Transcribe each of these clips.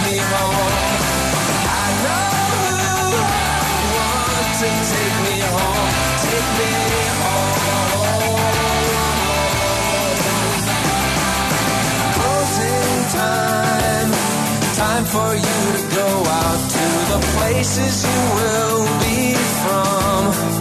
me home. I know who I want to take me home. Take me home. Closing time. Time for you to go out to the places you will be from.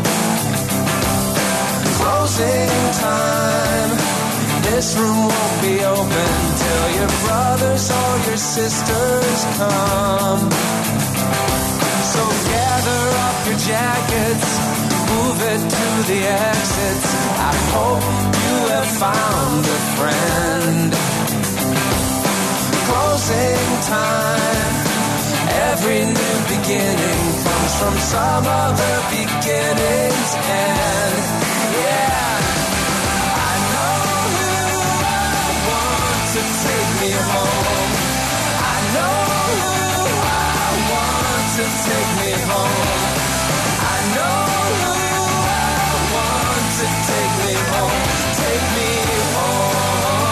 Closing time. This room won't be open till your brothers or your sisters come. So gather up your jackets, move it to the exits. I hope you have found a friend. Closing time. Every new beginning comes from some other beginning's end. Yeah. To take me home. I know who I want to take me home. I know who I want to take me home. Take me home.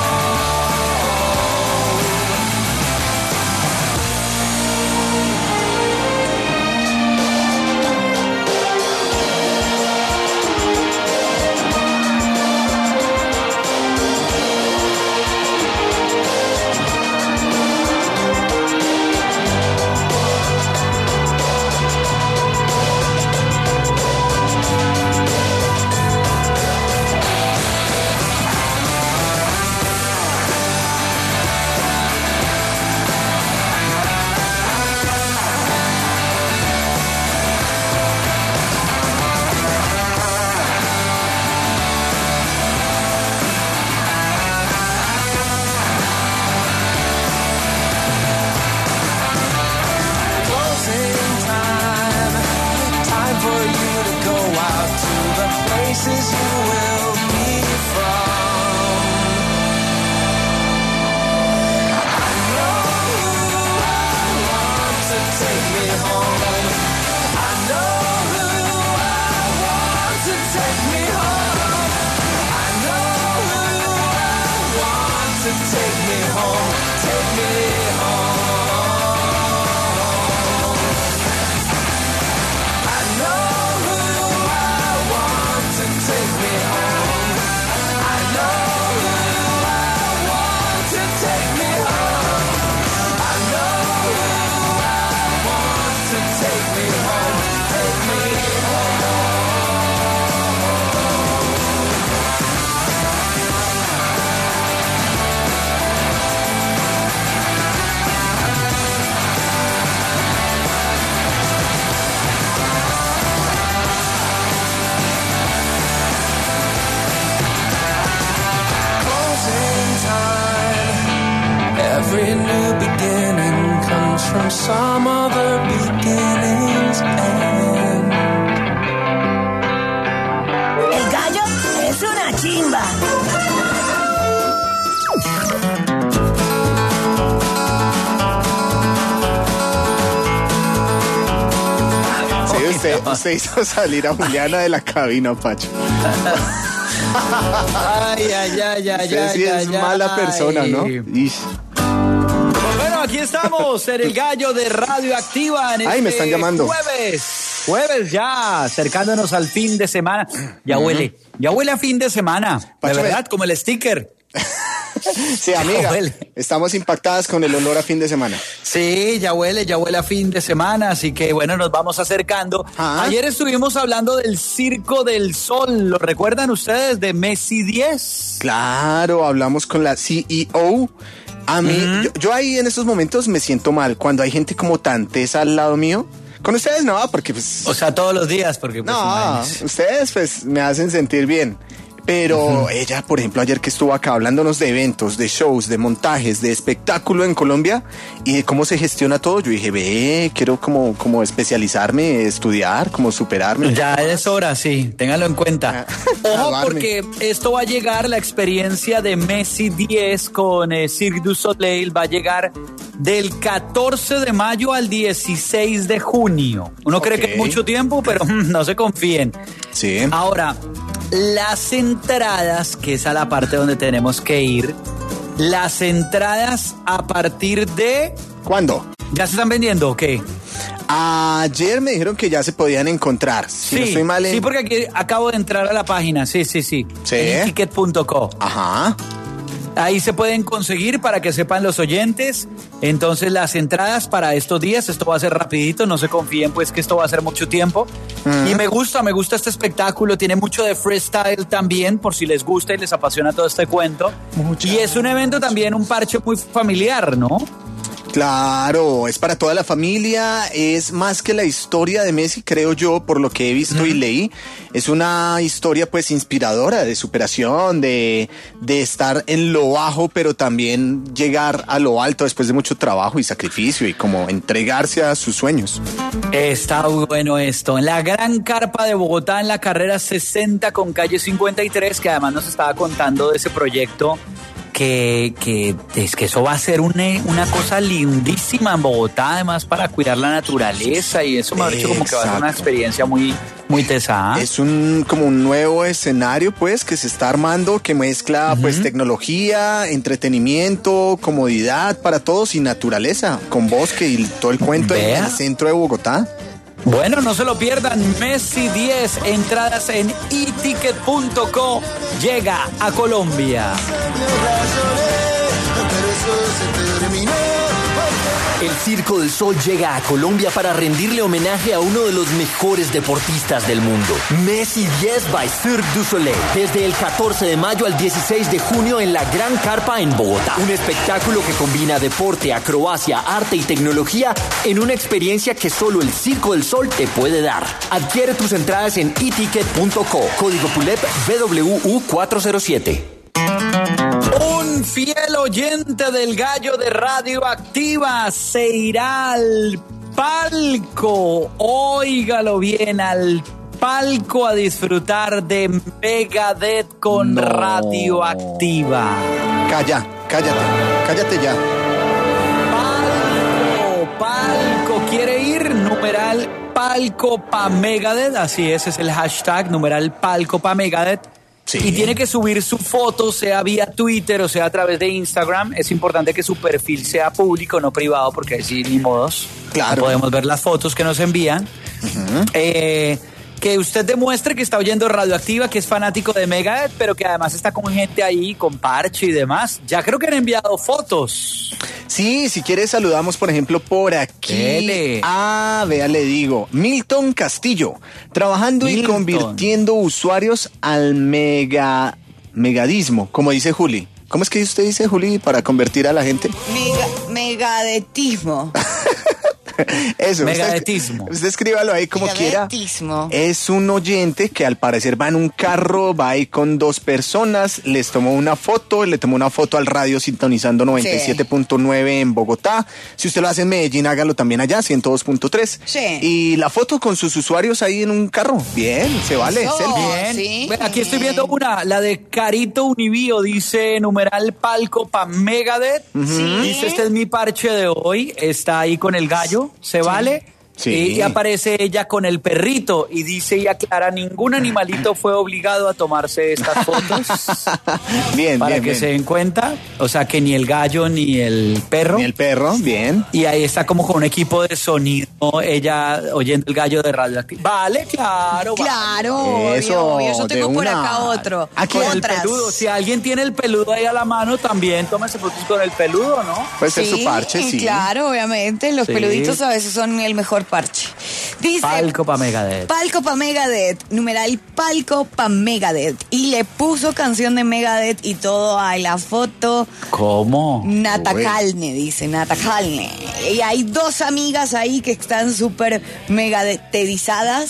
Places you will be from. I know who I want to take me home. I know who I want to take me home. I know who I want to take me home. Take me home. I know take me home. I know who I want to take me home. I know who I want to take me home. Take me home. Every new beginning comes from some other beginning's end. El gallo es una chimba. Sí, usted hizo salir a Juliana de la cabina, Pacho. Ay. Usted sí es mala persona, ¿no? Ish. Bueno, aquí estamos en el gallo de Radioactiva en me están llamando. Jueves ya, acercándonos al fin de semana. Ya huele a fin de semana, Pacho, de verdad, como el sticker. Sí, amiga, estamos impactadas con el olor a fin de semana. Sí, ya huele a fin de semana, así que bueno, nos vamos acercando. Ayer estuvimos hablando del Circo del Sol, ¿lo recuerdan ustedes? De Messi 10. Claro, hablamos con la CEO. A mí, yo ahí en estos momentos me siento mal cuando hay gente como tan tesa al lado mío. Con ustedes no, porque pues... O sea, todos los días, porque pues... No, imagínense. Ustedes pues me hacen sentir bien. Pero ella, por ejemplo, ayer que estuvo acá hablándonos de eventos, de shows, de montajes, de espectáculo en Colombia y de cómo se gestiona todo, yo dije, quiero como especializarme, estudiar, como superarme. Ya es hora, sí, téngalo en cuenta. Ojo, porque esto va a llegar, la experiencia de Messi 10 con Cirque du Soleil va a llegar del 14 de mayo al 16 de junio. Uno cree que es mucho tiempo, pero no se confíen. Sí. Ahora, las entradas, que es a la parte donde tenemos que ir, las entradas a partir de... ¿Cuándo? ¿Ya se están vendiendo o qué? Ayer me dijeron que ya se podían encontrar. Si no estoy mal sí, porque aquí acabo de entrar a la página. Sí. Ticket.co. Ajá. Ahí se pueden conseguir para que sepan los oyentes. Entonces las entradas para estos días, esto va a ser rapidito, no se confíen pues que esto va a ser mucho tiempo. Y me gusta este espectáculo, tiene mucho de freestyle también, por si les gusta y les apasiona todo este cuento. Y es un evento también, un parche muy familiar, ¿no? Claro, es para toda la familia, es más que la historia de Messi, creo yo, por lo que he visto y leí. Es una historia pues inspiradora de superación, de estar en lo bajo, pero también llegar a lo alto después de mucho trabajo y sacrificio y como entregarse a sus sueños. Está bueno esto. En la gran carpa de Bogotá, en la carrera 60 con calle 53, que además nos estaba contando de ese proyecto. Que es que eso va a ser una cosa lindísima en Bogotá, además para cuidar la naturaleza y eso me ha dicho como que va a ser una experiencia muy tesada. Es como un nuevo escenario pues que se está armando, que mezcla pues tecnología, entretenimiento, comodidad para todos y naturaleza, con bosque y todo el cuento en el centro de Bogotá. Bueno, no se lo pierdan, Messi 10, entradas en eticket.co, llega a Colombia. El Circo del Sol llega a Colombia para rendirle homenaje a uno de los mejores deportistas del mundo. Messi 10 by Cirque du Soleil. Desde el 14 de mayo al 16 de junio en la Gran Carpa en Bogotá. Un espectáculo que combina deporte, acrobacia, arte y tecnología en una experiencia que solo el Circo del Sol te puede dar. Adquiere tus entradas en eticket.co. Código PULEP BWU407. Un fiel oyente del Gallo de Radioactiva se irá al palco, óigalo bien, al palco a disfrutar de Megadeth con Radioactiva. Cállate ya. Palco, ¿quiere ir? Numeral palco pa Megadeth, así es el hashtag, numeral palco pa Megadeth. Sí. Y tiene que subir su foto, sea vía Twitter o sea a través de Instagram. Es importante que su perfil sea público, no privado, porque así ni modos. Claro. No podemos ver las fotos que nos envían. Que usted demuestre que está oyendo Radioactiva, que es fanático de Megadeth, pero que además está con gente ahí, con parche y demás. Ya creo que han enviado fotos. Sí, si quieres saludamos, por ejemplo, por aquí. Vea, le digo, Milton Castillo, trabajando y convirtiendo usuarios al megadismo, como dice Juli. ¿Cómo es que usted dice, Juli, para convertir a la gente? Megadetismo. Eso, Megadetismo. Usted escríbalo ahí como quiera. Es un oyente que al parecer va en un carro, va ahí con dos personas, les tomó una foto, le tomó una foto al radio sintonizando 97.9 en Bogotá. Si usted lo hace en Medellín, hágalo también allá, 102.3. Sí. Y la foto con sus usuarios ahí en un carro. Bien, se vale. Bien. Sí. Bueno, aquí estoy viendo la de Carito Univío, dice numeral palco pa Megadeth. Sí. Dice, este es mi parche de hoy, está ahí con el gallo. ¿Se vale? Sí. Y aparece ella con el perrito y dice y aclara, ningún animalito fue obligado a tomarse estas fotos. Para que se den cuenta, o sea que ni el gallo ni el perro. Ni el perro, bien. Y ahí está como con un equipo de sonido, ella oyendo el gallo de Radioactiva. Vale, claro. Claro, eso, yo tengo por acá otro. Aquí con el peludo, si alguien tiene el peludo ahí a la mano, también tómese fotos con el peludo, ¿no? Puede ser su parche, sí. Claro, obviamente, los peluditos a veces son el mejor parche. Dice palco pa Megadeth. Palco pa Megadeth, numeral palco pa Megadeth. Y le puso canción de Megadeth y todo a la foto. ¿Cómo? Nata Calne, dice Nata Calne. Y hay dos amigas ahí que están súper megadetizadas.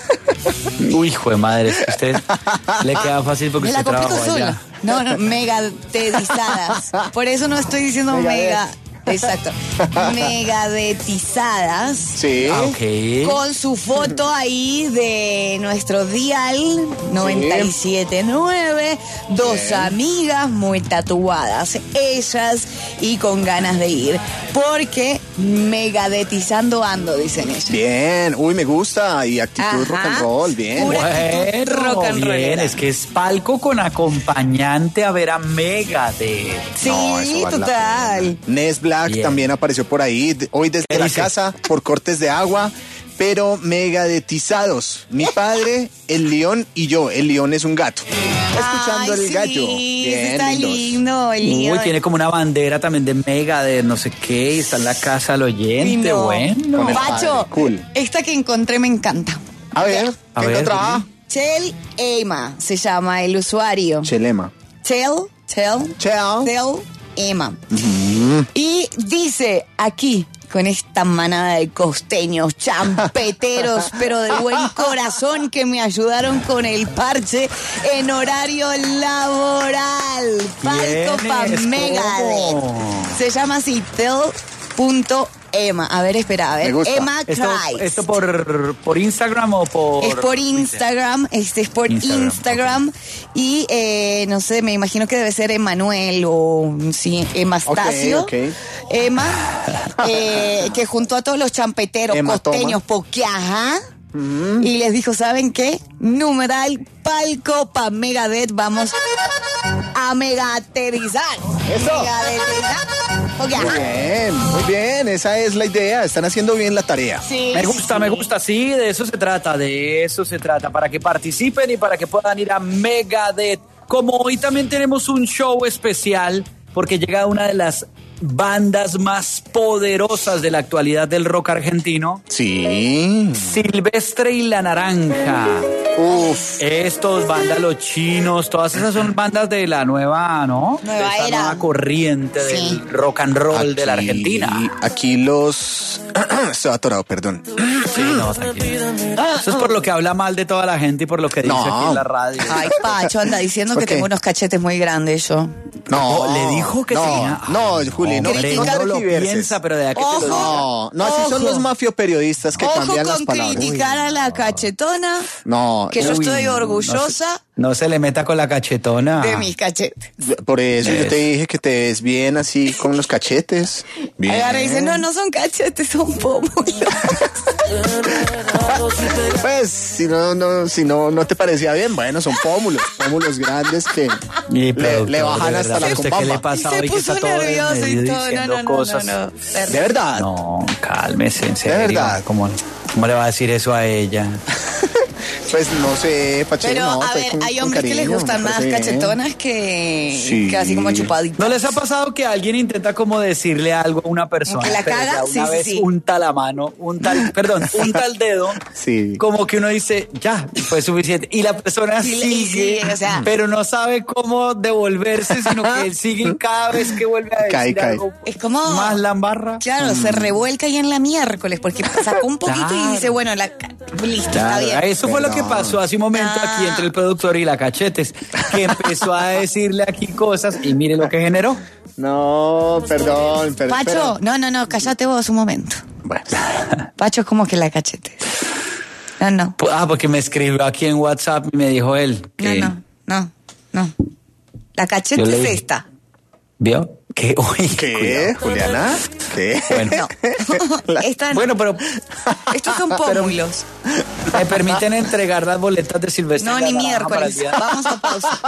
Uy, hijo de madre, es que a usted le queda fácil porque usted trabaja allá. No, megadetizadas. Por eso no estoy diciendo mega. Exacto. Megadetizadas. Sí. Okay. Con su foto ahí de nuestro dial 97.9. Dos amigas muy tatuadas. Ellas y con ganas de ir. Porque megadetizando ando, dicen ellos. Bien, uy, me gusta. Y actitud rock and roll, bien. Bueno, rock and roll. Bien, es que es palco con acompañante a ver a Megadeth. Sí, No, eso vale total. Ness Black Bien. también apareció por ahí, hoy desde ¿Qué la dice? casa, por cortes de agua, pero megadetizados. Mi padre, el león y yo. El león es un gato. Escuchando Ay, el sí, gallo. sí, Bien, está lindos. lindo el lío. Uy, tiene como una bandera también de Megadeth, no sé qué, y está en la casa al oyente, Lindo. bueno. Con el Pacho, padre, cool. esta que encontré me encanta. A ver, A ¿qué ver, encontraba? Chel Emma se llama el usuario. Chelema. Chel Chao. Emma. Y dice aquí, con esta manada de costeños, champeteros, pero de buen corazón, que me ayudaron con el parche en horario laboral. Palco pa' ¿Quiénes? Megadeth. ¿Cómo? Se llama así, tel.emma. A ver, espera, a ver. Me gusta. Emma Christ. ¿Esto por Instagram o por...? Es por Instagram, es por Instagram y no sé, me imagino que debe ser Emanuel o sí, Emastasio. Ok. Emma, que juntó a todos los champeteros Hematoma. costeños, porque ajá, y les dijo, ¿saben qué? Numeral palco pa' Megadeth, vamos a megaterizar. Eso. Megadetizar. Porque Muy ajá. bien, muy bien. Esa es la idea. Están haciendo bien la tarea. Sí, Me gusta, sí, de eso se trata, para que participen y para que puedan ir a Megadeth. Como hoy también tenemos un show especial, porque llega una de las bandas más poderosas de la actualidad del rock argentino, Sí. Silvestre y la Naranja. Uf. Estos, bandas Los Chinos, todas esas son bandas de la nueva, ¿no? Nueva de esa era. nueva corriente Sí. del rock and roll de la Argentina. Aquí los... Estoy atorado, perdón. Sí, no, tranquilo. Eso es por lo que habla mal de toda la gente y por lo que dice No. aquí en la radio. Ay, Pacho, anda diciendo ¿Por que qué? tengo unos cachetes muy grandes yo. No. Oh, le dijo que no, tenía... No, Juli, no, Hombre, no uno lo tergiverses. piensa, pero de aquí Ojo. te lo digo. No, así son Ojo. los mafioperiodistas que Ojo cambian las con palabras. criticar a la cachetona, No, que yo Uy, estoy no, orgullosa No se le meta con la cachetona. de mis cachetes. por eso yo Eso. te dije que te ves bien así con los cachetes. Bien. Agarra y dice, no son cachetes, son pómulos. Pues, si no te parecía bien, bueno, son pómulos grandes que Mi le productor, bajan de hasta verdad, la ¿usted qué le compamba. pasa Se hoy que está puso todo nervioso y desmedido todo. diciendo cosas? No. De verdad. No, cálmese, en serio. verdad. ¿Cómo le va a decir eso a ella? Pues no sé, Pache, Pero, no, a fue ver, con- hay con hombres que les cariño, gustan me más parece bien. cachetonas que, Sí. que así como chupaditas. ¿No les ha pasado que alguien intenta como decirle algo a una persona? ¿Que la pero caga? ya Sí, una sí, vez sí. unta la mano, unta el dedo. Sí. Como que uno dice, ya, fue suficiente. Y la persona Sí, sigue, sí, o sea. pero no sabe cómo devolverse, sino que él sigue y cada vez que vuelve a decir Cae. algo Es como... más la embarra. Claro, se revuelca ahí en la miércoles porque sacó un poquito y Claro. dice, bueno, listo, está Claro, bien. eso fue lo que Perdón. pasó hace un momento aquí entre el productor y la Cachetes, que empezó a decirle aquí cosas y mire lo que generó. No, perdón. Pacho, no, cállate vos un momento. Bueno, Pacho es como que la cachete. No. Porque me escribió aquí en WhatsApp y me dijo él que... No. La cachete Yo le es dije. esta. ¿Vio? ¿Qué? Uy, ¿qué, Juliana? ¿Qué? Bueno, Esta no. bueno, pero Estos son pómulos. me permiten entregar las boletas de Silvestre. No, y la ni Naranja para el miércoles. día- Vamos a pausa.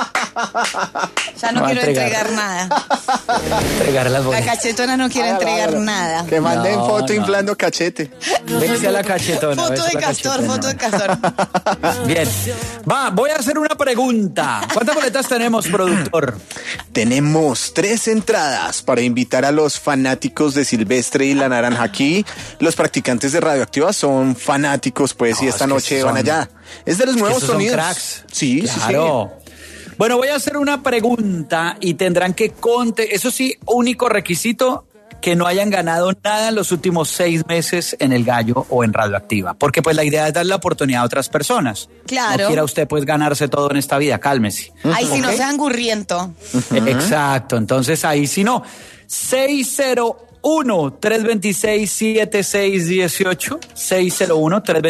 Ya no Va a quiero entregar. entregar nada. Entregar las La boletas. cachetona no quiere entregar nada. Que manden No, foto no. inflando cachete. Vence a la cachetona. Foto vence a de la castor, cachetona. foto de castor. Bien. Voy a hacer una pregunta. ¿Cuántas boletas tenemos, productor? Tenemos 3 entradas para invitar a los fanáticos de Silvestre y la Naranja. Aquí los practicantes de Radioactiva son fanáticos, pues, y No, esta es que noche son- van allá. Es de los nuevos Esos son sonidos. cracks. Sí, Claro. Bueno, voy a hacer una pregunta y tendrán que eso sí, único requisito, que no hayan ganado nada en los últimos 6 meses en El Gallo o en Radioactiva. Porque pues la idea es darle la oportunidad a otras personas. Claro. No quiera usted pues ganarse todo en esta vida, cálmese. Ay, si no ¿Ok? sean gurriento. Exacto, entonces ahí si no, 601-326-7618,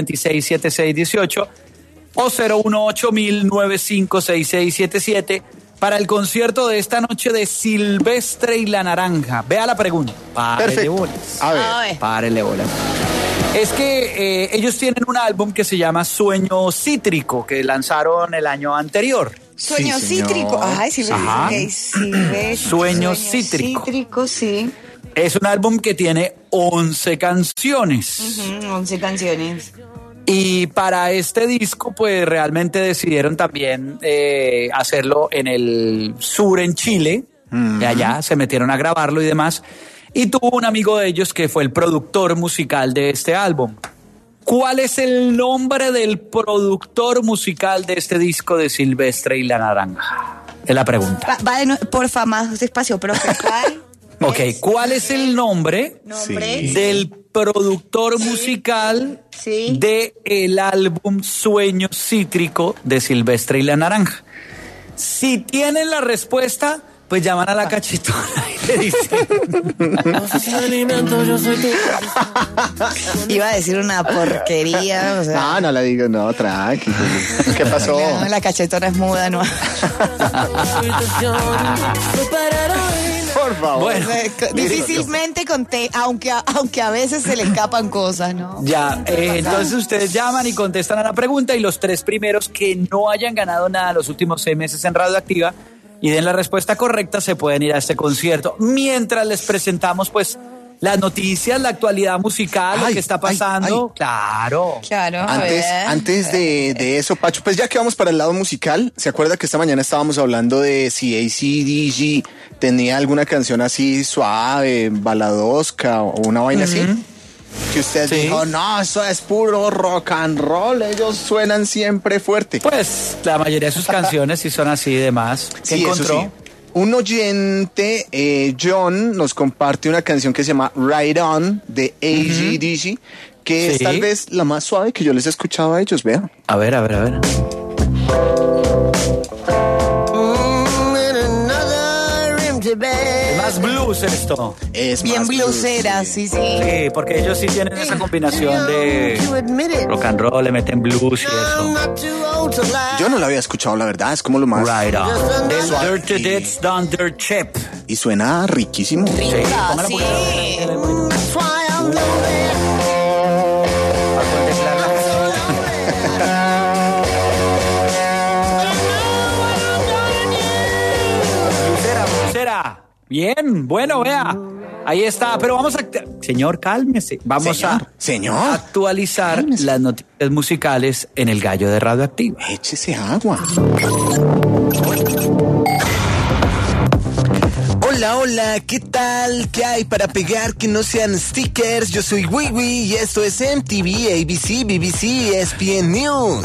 601-326-7618 o 018-955-6677 para el concierto de esta noche de Silvestre y la Naranja. Vea la pregunta. Párele bolas. A ver. Párele bolas. Es que ellos tienen un álbum que se llama Sueño Cítrico, que lanzaron el año anterior. Sueño Sí, señor. cítrico. Ay, Sueño cítrico. Cítrico, sí. Es un álbum que tiene 11 canciones. 11 canciones. Y para este disco, pues realmente decidieron también hacerlo en el sur, en Chile. De allá se metieron a grabarlo y demás. Y tuvo un amigo de ellos que fue el productor musical de este álbum. ¿Cuál es el nombre del productor musical de este disco de Silvestre y la Naranja? Es la pregunta. Porfa, más despacio, profe. Ok, ¿cuál es el nombre del productor musical del álbum Sueño Cítrico de Silvestre y la Naranja? Si tienen la respuesta, pues llaman a la cachetona y le dicen... Iba a decir una porquería. O sea, No la digo, no, tranqui. ¿Qué pasó? no, la cachetona es muda, ¿no? Por favor. Bueno, Difícilmente conté, aunque a veces se le escapan cosas, ¿no? ya, entonces ustedes llaman y contestan a la pregunta y los 3 primeros que no hayan ganado nada los últimos 6 meses en Radioactiva y den la respuesta correcta se pueden ir a este concierto. Mientras les presentamos pues las noticias, la actualidad musical, lo que está pasando. Claro. Claro, Antes de eso, Pacho, pues ya que vamos para el lado musical, ¿se acuerda que esta mañana estábamos hablando de si AC/DC tenía alguna canción así suave, baladosca o una vaina así? Que usted dijo, no, eso es puro rock and roll, ellos suenan siempre fuerte. Pues la mayoría de sus canciones sí son así y demás. ¿Qué encontró? Eso sí. Un oyente, John, nos comparte una canción que se llama Ride On de AC/DC, que es tal vez la más suave que yo les he escuchado a ellos, vean. A ver. Es más blues esto. Es bien más bluesera, blues, sí. Sí, porque ellos sí tienen esa combinación de rock and roll, le meten blues y eso. Yo no la había escuchado, la verdad, es como lo más... Right on. Suave. Dirty Deeds Done Dirt Chip. Y suena riquísimo. Sí, póngala Sí. por ahí. Para contemplar la Blusera. Bien, bueno, vea. Ahí está, pero vamos a... Señor, cálmese. Vamos a actualizar las noticias musicales en el gallo de Radioactiva. Échese agua. Hola, ¿qué tal? ¿Qué hay para pegar que no sean stickers? Yo soy Wiwi y esto es MTV, ABC, BBC, ESPN News.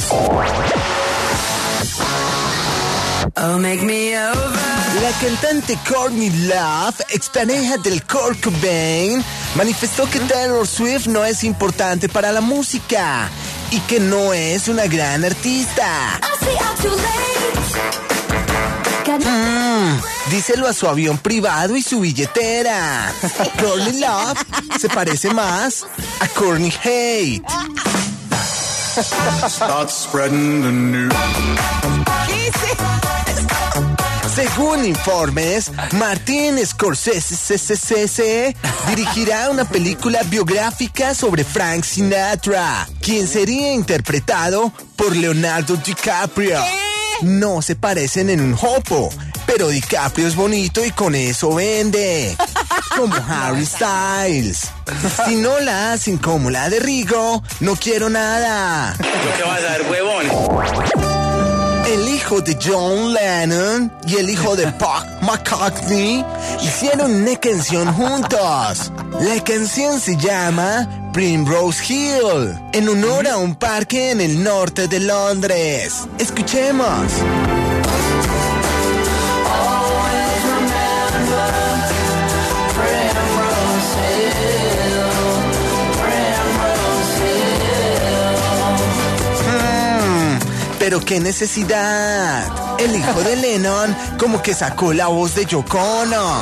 Oh, make me over. La cantante Courtney Love, expareja del Kurt Cobain, manifestó que Taylor Swift no es importante para la música y que no es una gran artista. Díselo a su avión privado y su billetera. Courtney Love se parece más a Courtney Hate. Start spreading the news. Según informes, Martin Scorsese dirigirá una película biográfica sobre Frank Sinatra, quien sería interpretado por Leonardo DiCaprio. No se parecen en un jopo, pero DiCaprio es bonito y con eso vende. Como Harry Styles. Si no la hacen como la de Rigo, no quiero nada. ¿Qué vas a dar, huevón? El hijo de John Lennon y el hijo de Paul McCartney hicieron una canción juntos. La canción se llama Primrose Hill, en honor a un parque en el norte de Londres. Escuchemos. Pero qué necesidad. El hijo de Lennon como que sacó la voz de Yoko Ono.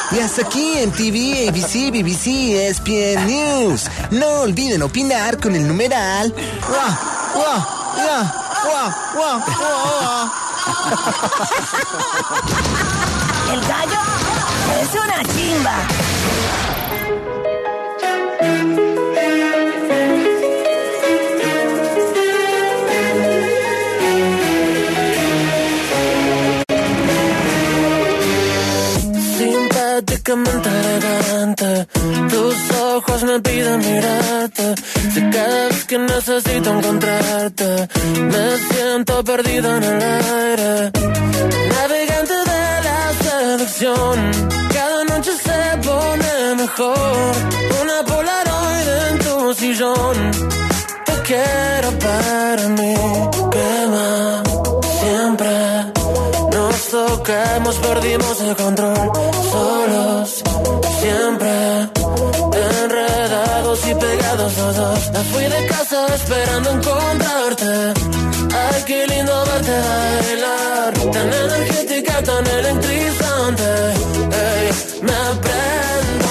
Y hasta aquí en TV, ABC, BBC, ESPN News. No olviden opinar con el numeral El gallo es una chimba. Simpáticamente elegante, tus ojos me piden mirarte. Si cada vez que necesito encontrarte, me siento perdido en el aire. Navegante de la seducción, cada noche se pone mejor. Una Polaroid en tu sillón, te quiero para mí. Quema siempre. Nos tocamos, perdimos el control. Solos, siempre enredados y pegados los dos. Me fui de casa esperando encontrarte. Ay, qué lindo verte bailar, tan energética, tan electrizante. Ey, me prendo.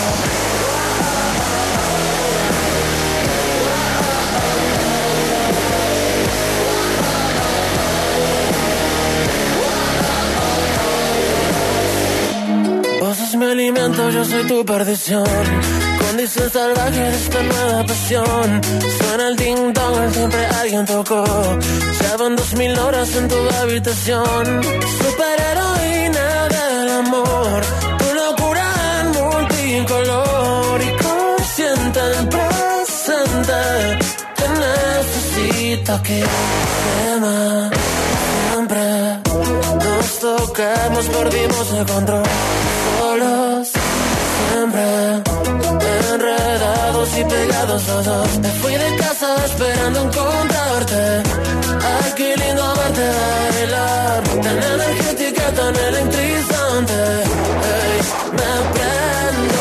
Vos sos mi alimento, yo soy tu perdición. Condición salvaje de esta nueva pasión. Suena el ding dong, siempre alguien tocó. Ya van 2000 horas en tu habitación. Superheroína del amor, tu locura en multicolor. Y consciente del presente, te necesito aquí. Quema siempre. Nos tocamos, perdimos el control. Solos, siempre enredados y pegados los dos. Me fui de casa esperando encontrarte. Ay, qué lindo verte bailar, tan energética, tan electrizante. Hey, me prendo.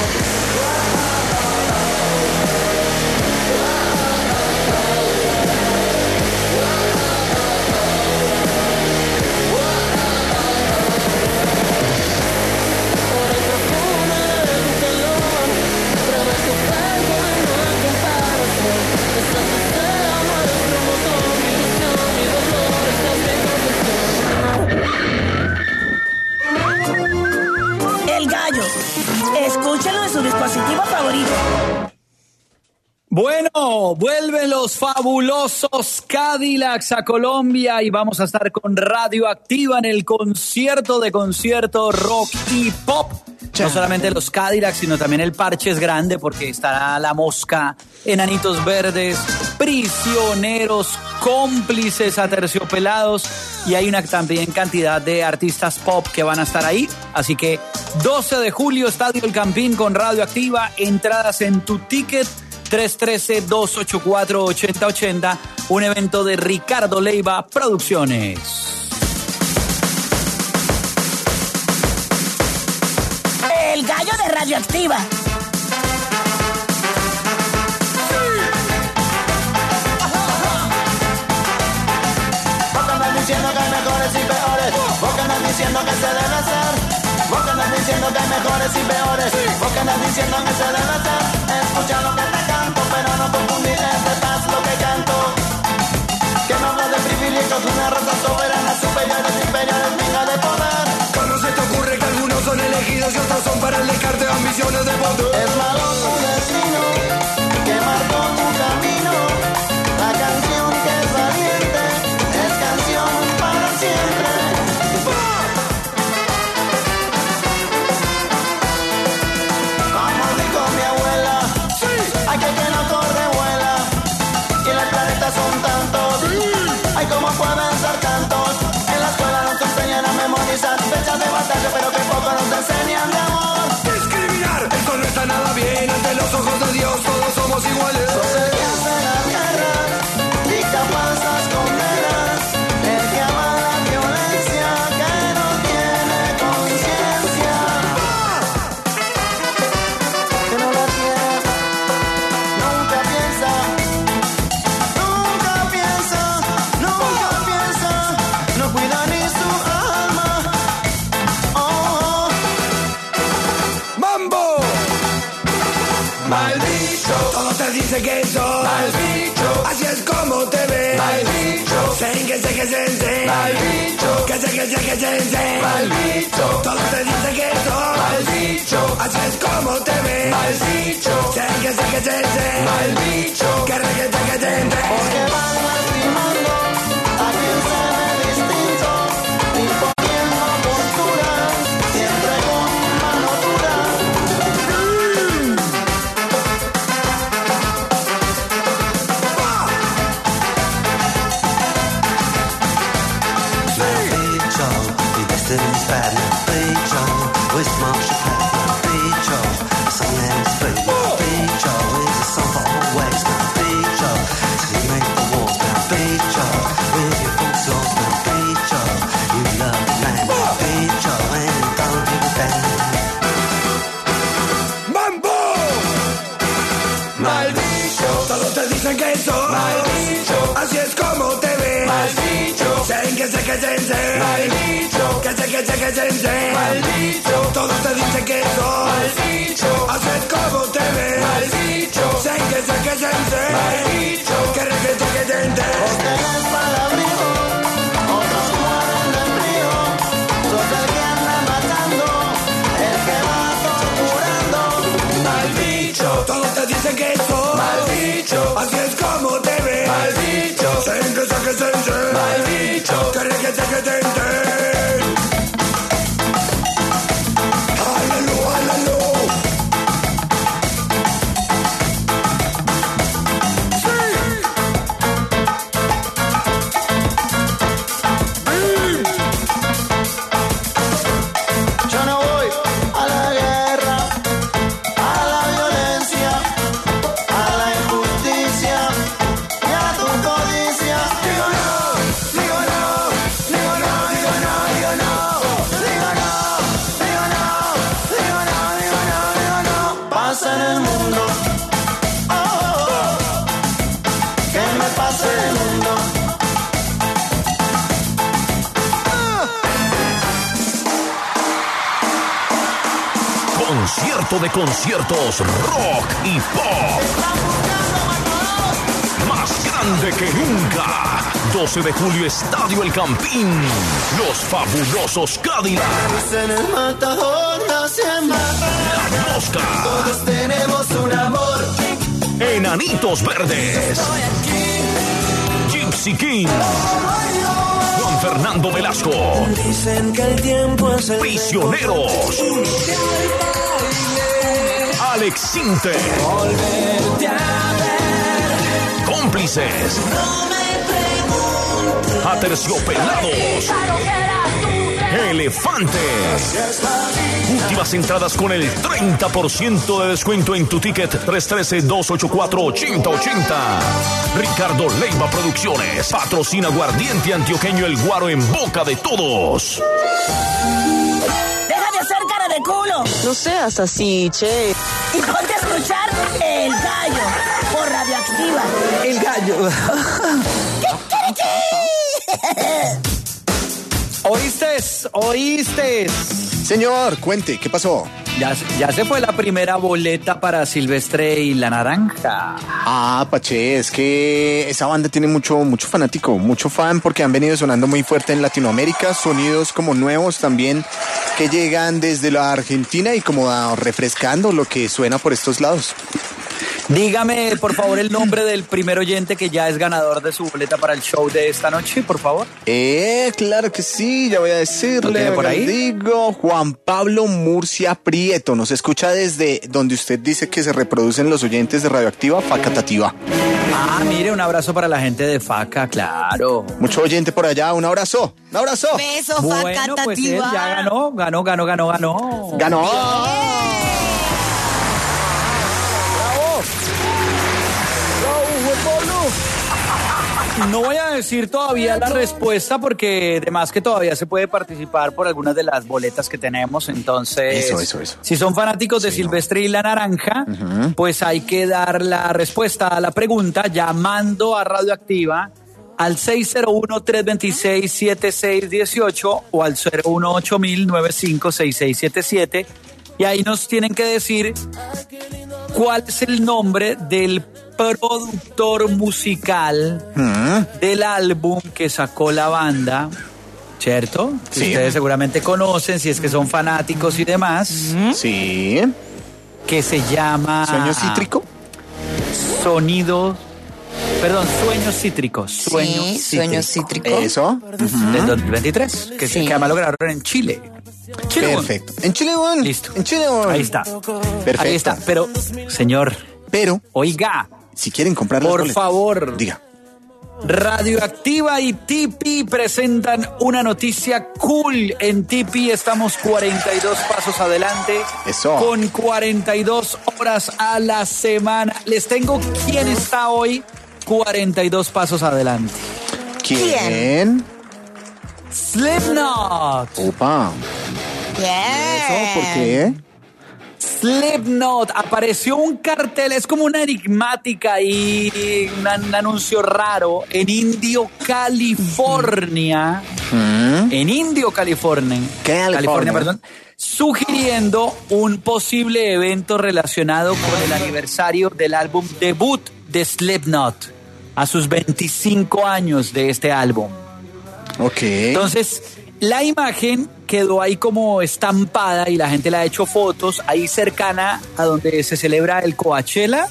El gallo. Escúchalo en su dispositivo favorito. Bueno, vuelven los fabulosos Cadillacs a Colombia y vamos a estar con Radioactiva en el concierto rock y pop. No solamente los Cadillacs, sino también el parche es grande porque estará La Mosca, Enanitos Verdes, Prisioneros, Cómplices, Aterciopelados y hay una también cantidad de artistas pop que van a estar ahí. Así que 12 de julio, Estadio El Campín con Radioactiva, entradas en tu ticket 313-284-8080, un evento de Ricardo Leiva Producciones. El gallo de Radioactiva. Vos que andas diciendo que hay mejores y peores. Vos que andas diciendo que se debe hacer. Vos que andas diciendo que hay mejores y peores. Vos que andas diciendo que se debe hacer. Escucha lo que te canto, pero no confundir este paz lo que canto. Que no hablas de privilegios, una raza soberana, superiores, inferiores, venga de poder. ¿Cómo se te ocurre que algunos son elegidos y otros son para el descarte de ambiciones de poder? Es malo tu destino, que marcó tu camino. La canción que es valiente, es canción para siempre. Como dijo mi abuela, hay que no corre vuela. Y los planetas son tantos, hay como pueden ser tantos. En las mal bicho. Todo te dice que sos mal bicho. Así es como te ves, mal bicho. Sen que se, mal bicho. Que se, mal bicho. Todo te dice que sos mal bicho. Así es como te ves, mal bicho. Sen que se, mal bicho. Que porque van lastimando a quien se ve distinto, imponiendo postura, siempre con mano dura. Bicho, mi destiny's bad. Bicho, with Marshall Pat. Bicho, the song that is free. Bicho is a song for always. Bicho, you make the walls. Bicho, with your full souls. Bicho, you love the man. Bicho, and don't give a damn. ¡Mambo! Mal bicho, todos te dicen que sos mal bicho. Así es como te ves, mal bicho. Sen que se, mal bicho. Que se, mal bicho. Todos te dicen que sos mal bicho. Así es como te ves, mal bicho. Sen que se, mal bicho. Que porque eres palabreo, otros mueren de frío. Sos el que anda matando, el que va torturando. Mal bicho, todos te dicen que sos mal bicho. Así es como te ves, mal bicho. Sen que se, mal bicho. Que yo no voy a la guerra, a la violencia, a la injusticia y a tu codicia. Digo no, digo no, digo no, digo no, digo no, digo no, digo no, digo no, digo no, digo no. Pasa en el mundo, oh, oh, oh. Que me pase en el mundo. Concierto de conciertos, rock y pop. Más grande que nunca. 12 de julio, Estadio El Campín. Los fabulosos Cadillacs. En el Matador nacen La Mosca. todos tenemos un amor. Enanitos Verdes. Gypsy King. Juan Fernando Velasco. Dicen que el tiempo es el Prisioneros. Alex Sinter. volverte a ver. Cómplices. No me preguntes. Aterciopelados. Elefantes. Últimas entradas con el 30% de descuento en tu ticket 313-284-8080. Ricardo Leiva Producciones. Patrocina Aguardiente Antioqueño El Guaro en boca de todos. Deja de hacer cara de culo. No seas así, che. Y ponte a escuchar El Gallo por Radioactiva. El Gallo. ¿Oíste? Señor, cuente, ¿qué pasó? Ya se fue la primera boleta para Silvestre y la Naranja. Ah, Pache, es que esa banda tiene mucho fanático, mucho fan, porque han venido sonando muy fuerte en Latinoamérica, sonidos como nuevos también que llegan desde la Argentina y como refrescando lo que suena por estos lados. Dígame, por favor, el nombre del primer oyente que ya es ganador de su boleta para el show de esta noche, por favor. Claro que sí, ya voy a decirle. ¿Lo tiene por ahí? Digo, Juan Pablo Murcia Prieto, nos escucha desde donde usted dice que se reproducen los oyentes de Radioactiva, Facatativa. Ah, mire, un abrazo para la gente de Faca, claro. Mucho oyente por allá, un abrazo. Besos, Bueno, pues él ya ganó. ¡Ganó! No voy a decir todavía la respuesta porque además que todavía se puede participar por algunas de las boletas que tenemos. Entonces, Eso. si son fanáticos de Silvestre y la Naranja, pues hay que dar la respuesta a la pregunta llamando a Radioactiva al 601-326-7618 o al 018-955-6677 y ahí nos tienen que decir cuál es el nombre del productor musical del álbum que sacó la banda, ¿cierto? Que ustedes seguramente conocen, si es que son fanáticos y demás. Sí. Que se llama... ¿Sueño cítrico? Sueños cítricos. Sueños cítricos. Eso. Del 2023, que además lo grabaron en Chile. Perfecto. En Chile, bueno. Listo. En Chile, bueno. Ahí está. Perfecto. Ahí está. Pero, señor. Oiga. Si quieren comprar las por boletas, favor. diga. Radioactiva y Tipi presentan una noticia cool. En Tipi estamos 42 pasos adelante. Eso. Con 42 horas a la semana. Les tengo quién está hoy 42 pasos adelante. ¿Quién? Slipknot. Opa. ¿Eso? ¿Por qué? Slipknot, apareció un cartel, es como una enigmática y un anuncio raro en Indio, California. En Indio, California, perdón, sugiriendo un posible evento relacionado con el aniversario del álbum debut de Slipknot, a sus 25 años de este álbum. Ok. Entonces, la imagen quedó ahí como estampada y la gente le ha hecho fotos ahí cercana a donde se celebra el Coachella.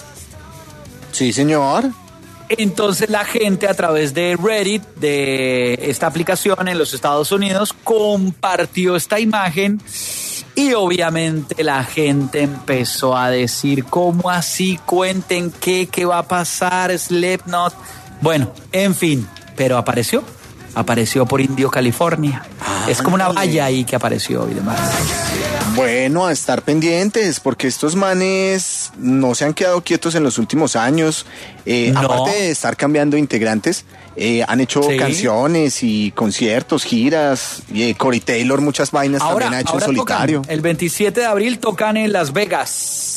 Sí, señor. Entonces la gente a través de Reddit, de esta aplicación en los Estados Unidos, compartió esta imagen y obviamente la gente empezó a decir, ¿cómo así? Cuenten qué va a pasar, Slipknot. Bueno, en fin, pero apareció por Indio, California. Es como una valla ahí que apareció y demás. Bueno, a estar pendientes, porque estos manes no se han quedado quietos en los últimos años. Aparte de estar cambiando integrantes, han hecho canciones y conciertos, giras. Corey Taylor, muchas vainas también ha hecho en solitario. El 27 de abril tocan en Las Vegas.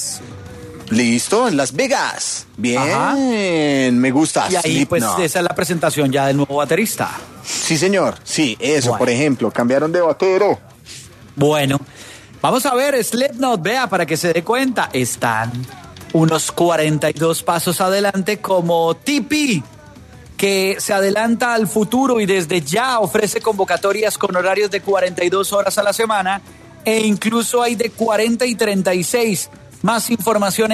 Listo, en Las Vegas. Bien, me gusta. Y ahí pues esa es la presentación ya del nuevo baterista. Sí, señor. Sí, eso, por ejemplo, cambiaron de batero. Bueno, vamos a ver, Slipknot, vea, para que se dé cuenta, están unos 42 pasos adelante como Tipi, que se adelanta al futuro y desde ya ofrece convocatorias con horarios de 42 horas a la semana e incluso hay de 40 y 36. Más información en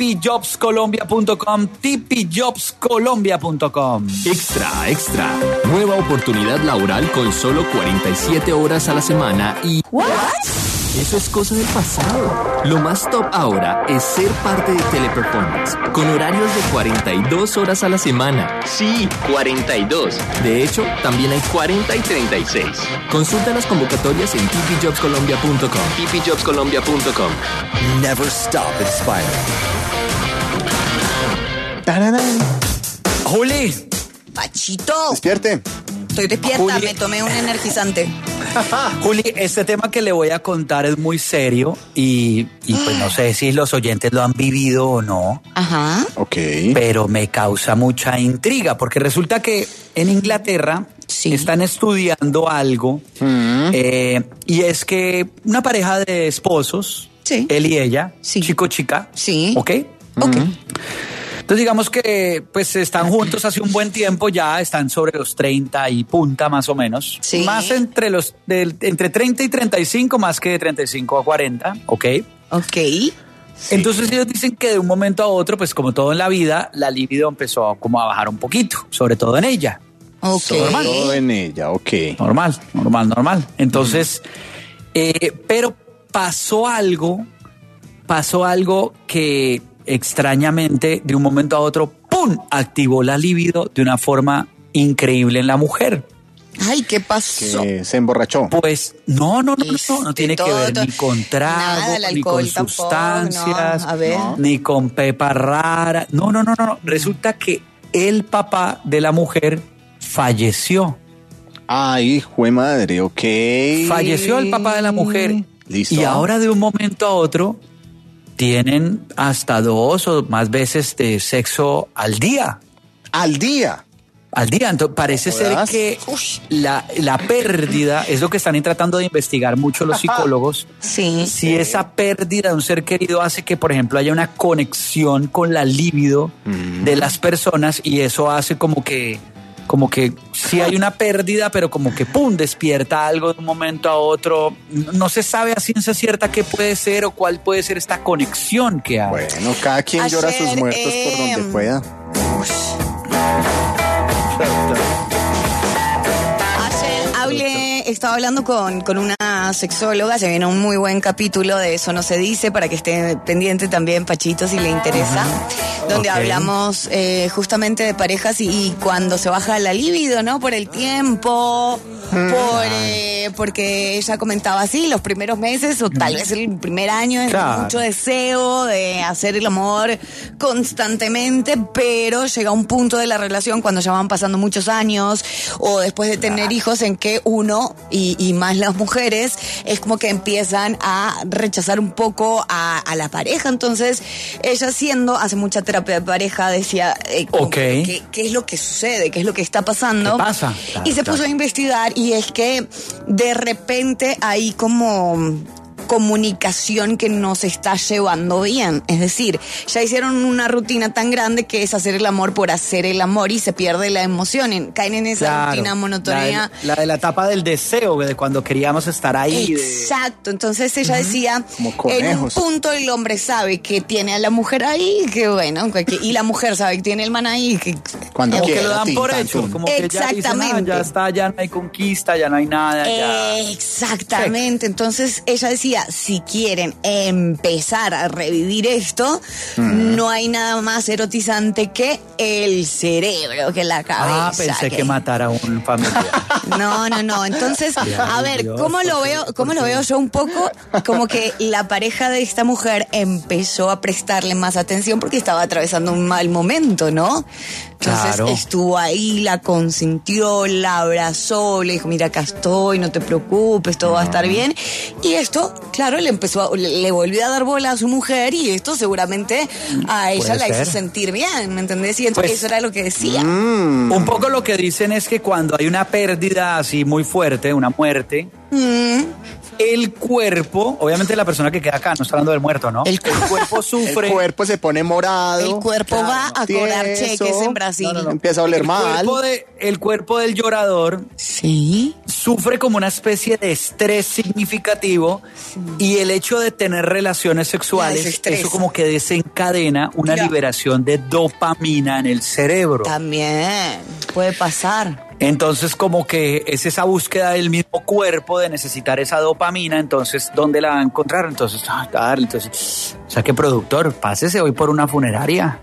tipijobscolombia.com, tipijobscolombia.com. Extra. Nueva oportunidad laboral con solo 47 horas a la semana y... ¿What? Eso es cosa del pasado. Lo más top ahora es ser parte de Teleperformance, con horarios de 42 horas a la semana. Sí, 42. De hecho, también hay 40 y 36. Consulta las convocatorias en tipijobscolombia.com. tipijobscolombia.com. Never stop inspiring. Juli. Pachito. Despierte. Estoy despierta, Juli. Me tomé un energizante. Juli, este tema que le voy a contar es muy serio y pues no sé si los oyentes lo han vivido o no. Ajá. Ok. Pero me causa mucha intriga porque resulta que en Inglaterra están estudiando algo y es que una pareja de esposos, él y ella, chico-chica, ¿ok? Entonces digamos que pues están juntos hace un buen tiempo, ya están sobre los 30 y punta más o menos. Más entre 30 y 35, más que de 35 a 40, ¿ok? Ok. Entonces ellos dicen que de un momento a otro, pues como todo en la vida, la libido empezó como a bajar un poquito, sobre todo en ella. Ok. Sobre todo en ella, ok. Normal. Entonces, pero pasó algo que extrañamente, de un momento a otro, ¡pum!, activó la libido de una forma increíble en la mujer. Ay, ¿qué pasó? Que se emborrachó. Pues no tiene que ver ni con trago, ni con sustancias, ni con pepa rara. No. Resulta que el papá de la mujer falleció. Ay, jue madre, ok. Falleció el papá de la mujer. Listo. Y ahora de un momento a otro tienen hasta 2 o más veces de sexo al día. ¿Al día? al día. Entonces, parece ser que la pérdida es lo que están tratando de investigar mucho los psicólogos. Sí. Si esa pérdida de un ser querido hace que, por ejemplo, haya una conexión con la libido de las personas, y eso hace como que sí hay una pérdida, pero como que pum, despierta algo de un momento a otro. No se sabe a ciencia cierta qué puede ser o cuál puede ser esta conexión que hay. Bueno, cada quien llora sus muertos por donde pueda. Estaba hablando con una sexóloga, se viene un muy buen capítulo de Eso no se dice, para que esté pendiente también, Pachito, si le interesa, donde hablamos justamente de parejas y cuando se baja la libido, ¿no? Por el tiempo, porque ella comentaba así, los primeros meses o tal vez el primer año es mucho deseo de hacer el amor constantemente, pero llega un punto de la relación cuando ya van pasando muchos años o después de tener hijos en que uno y más las mujeres es como que empiezan a rechazar un poco a la pareja. Entonces ella hace mucha terapia de pareja, decía ¿qué es lo que sucede? ¿Qué es lo que está pasando? ¿Qué pasa? Y se puso a investigar, y es que de repente hay como comunicación que no se está llevando bien. Es decir, ya hicieron una rutina tan grande que es hacer el amor por hacer el amor y se pierde la emoción. Caen en esa rutina monotonía. La de la etapa del deseo, de cuando queríamos estar ahí. Exacto. Entonces ella decía, en un punto el hombre sabe que tiene a la mujer ahí, que bueno, y la mujer sabe que tiene el man ahí, que cuando que lo dan por hecho, como que ya dicen, ya está, ya no hay conquista, ya no hay nada. Exactamente. Entonces ella decía, si quieren empezar a revivir esto, no hay nada más erotizante que el cerebro, que la cabeza. Pensé que matar a un familiar. No. Entonces, a ver, ¿cómo lo veo yo un poco? Como que la pareja de esta mujer empezó a prestarle más atención porque estaba atravesando un mal momento, ¿no? Entonces estuvo ahí, la consintió, la abrazó, le dijo, mira, acá estoy, no te preocupes, todo va a estar bien. Y esto, claro, le volvió a dar bola a su mujer, y esto seguramente a ella la hizo sentir bien, ¿me entendés? Y entonces eso era lo que decía. Un poco lo que dicen es que cuando hay una pérdida así muy fuerte, una muerte, el cuerpo, obviamente la persona que queda acá, no está hablando del muerto, ¿no? El cuerpo sufre. El cuerpo se pone morado. El cuerpo va a cobrar cheques en Brasil. Empieza a oler mal. El cuerpo del llorador sufre como una especie de estrés significativo, y el hecho de tener relaciones sexuales, eso como que desencadena una liberación de dopamina en el cerebro. También puede pasar. Entonces como que es esa búsqueda del mismo cuerpo de necesitar esa dopamina. Entonces, ¿dónde la va a encontrar? Entonces, o sea, que productor, pásese hoy por una funeraria.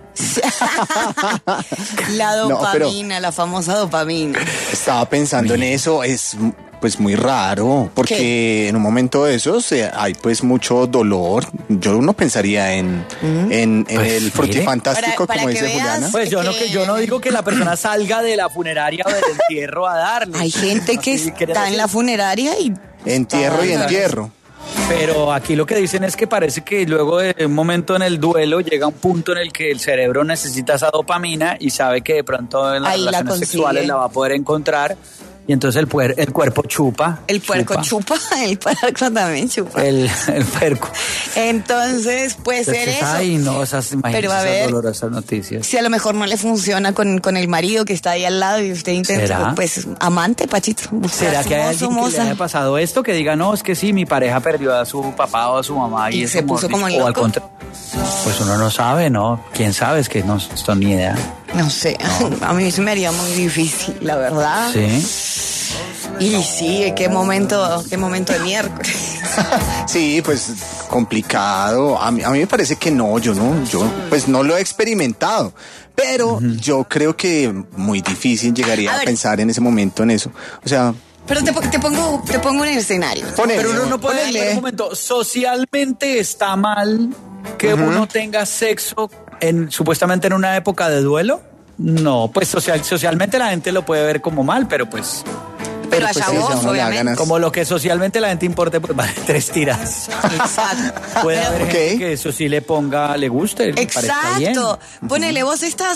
La dopamina, la famosa dopamina. Estaba pensando en eso, es pues muy raro, porque en un momento de esos hay pues mucho dolor. Yo no pensaría en el frutifantástico, como dice Juliana. Pues yo no digo que la persona salga de la funeraria o del entierro a darle. Hay gente que está en la funeraria y entierro y entierro. Pero aquí lo que dicen es que parece que luego de un momento en el duelo llega un punto en el que el cerebro necesita esa dopamina y sabe que de pronto en las relaciones sexuales la va a poder encontrar. Y entonces el cuerpo chupa. El puerco chupa, el puerco también chupa. El puerco. Entonces puede ser eso. Ay, no, esas dolorosas noticias. Si a lo mejor no le funciona con el marido que está ahí al lado y usted intenta, pues amante, Pachito. ¿Será que hay alguien que le haya pasado esto? Que diga, no, es que sí, mi pareja perdió a su papá o a su mamá. Y se puso como loco. O al contrario. Pues uno no sabe, ¿no? ¿Quién sabe? Es que no, esto ni idea. No sé, a mí se me haría muy difícil, la verdad. Sí. Y sí, qué momento de miércoles. Sí, pues complicado. A mí me parece que no, yo pues no lo he experimentado, pero yo creo que muy difícil llegaría a pensar en ese momento en eso. O sea, pero te pongo un escenario. Pero uno no puede en un momento. Socialmente está mal que uno tenga sexo supuestamente en una época de duelo. No, pues socialmente la gente lo puede ver como mal, pero pues... Pero allá vos, obviamente. Como lo que socialmente la gente importe, pues vale 3 tiras. Exacto. Puede haber gente que eso sí le guste. Exacto. Ponele, vos estás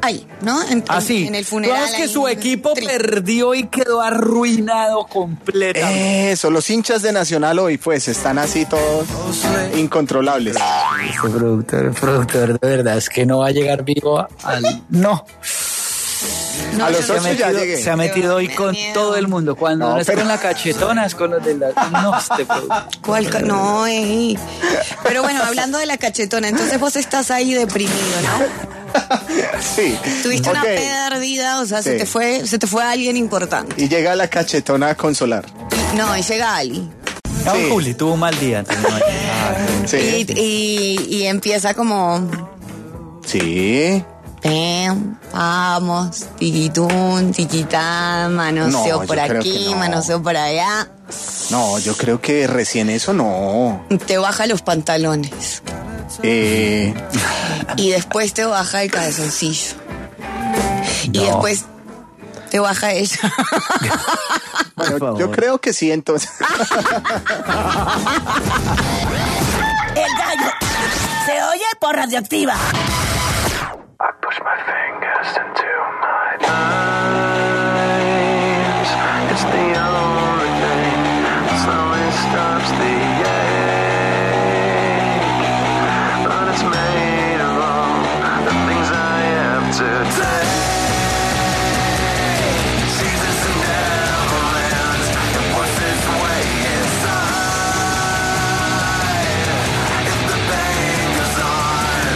ahí, ¿no? Así. En el funeral. Claro, es que ahí, su equipo perdió y quedó arruinado completamente. Eso, los hinchas de Nacional hoy pues están así todos incontrolables. Este productor, de verdad, es que no va a llegar vivo al... No. A los 8 ya llegué. Se ha metido hoy con todo el mundo. Cuando no, está con la cachetona, es con los de la... No, No, Pero bueno, hablando de la cachetona, entonces vos estás ahí deprimido, ¿no? Sí. Tuviste una perdida, o sea, Sí. se te fue alguien importante. Y llega la cachetona a consolar. No, y llega Ali. No, Juli, tuvo un mal día. Sí. Y empieza como... Sí. Vamos, tiquitún, tiquitán, manoseo No, por yo creo aquí, que no. manoseo por allá. No, yo creo que recién eso no. Te baja los pantalones. Y después te baja el calzoncillo. Y después te baja ella. Bueno, yo creo que sí, entonces. El gallo se oye por Radioactiva. I push my fingers into my eyes. It's the only thing that slowly stops the ache. But it's made of all the things I have to take. Jesus never ends. It puts its way inside. If the pain goes on.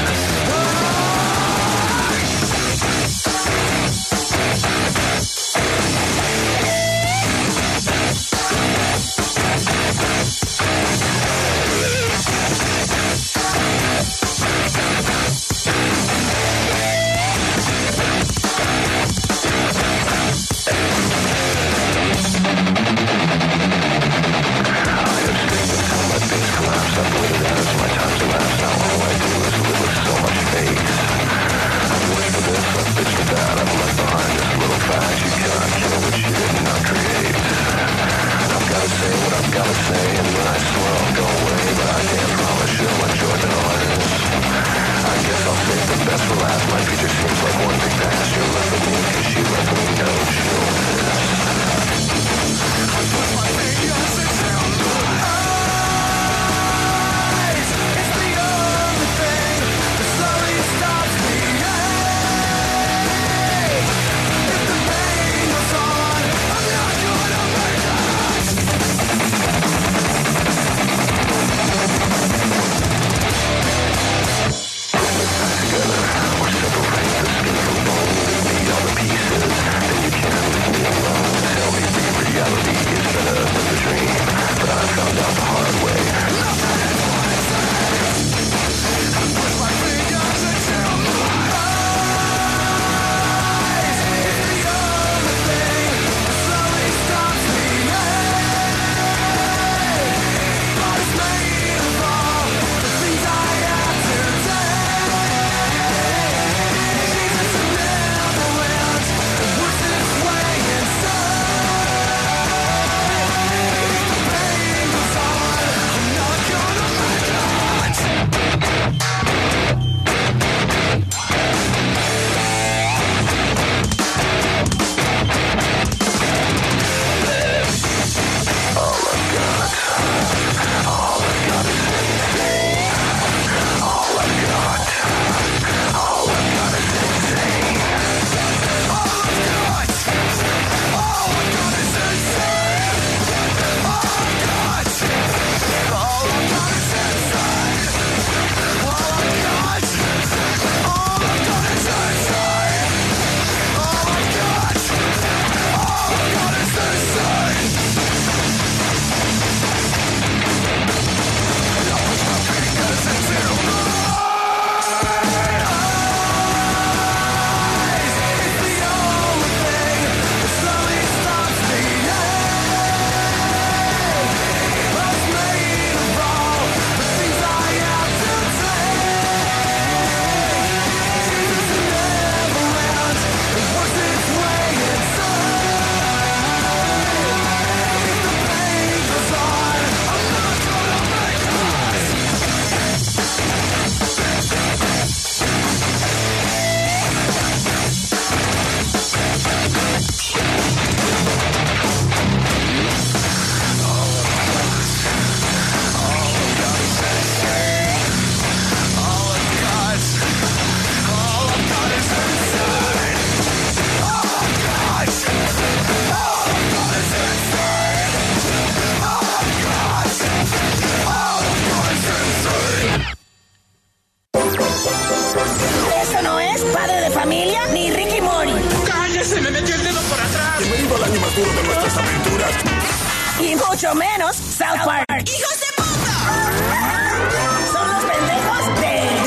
South Park. ¡Hijos de puta! Son los pendejos